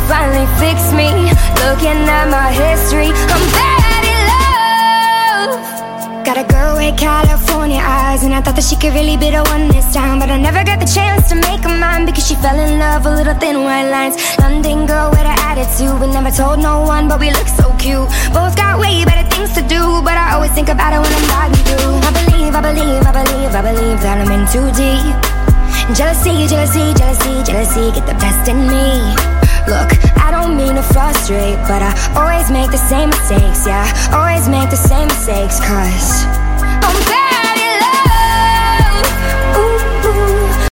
finally fix me. Looking at my history, I'm bad in love. Got a girl with California eyes, and I thought that she could really be the one this time, but I never got the chance to make her mine, because she fell in love with little thin white lines. London girl with an attitude, we never told no one, but we look so cute. Both got way better things to do, but I always think about it when I'm riding through. I believe that I'm in too deep. Jealousy, jealousy, jealousy, jealousy get the best in me. Look, I don't mean to frustrate, but I always make the same mistakes. Yeah, always make the same mistakes, 'cause I'm bad.